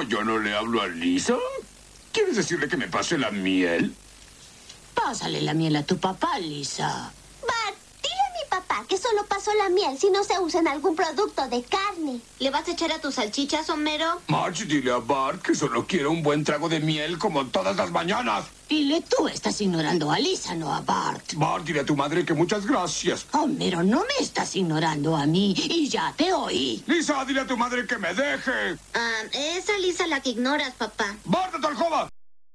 yo no le hablo a Lisa? ¿Quieres decirle que me pase la miel? Pásale la miel a tu papá, Lisa. Bart, dile a mi papá que solo pasó la miel si no se usa en algún producto de carne. ¿Le vas a echar a tus salchichas, Homero? Marge, dile a Bart que solo quiero un buen trago de miel como todas las mañanas. Dile, tú estás ignorando a Lisa, no a Bart. Bart, dile a tu madre que muchas gracias. Homero, no me estás ignorando a mí y ya te oí. Lisa, dile a tu madre que me deje. Esa Lisa la que ignoras, papá. ¡Bart, de tu alcoba!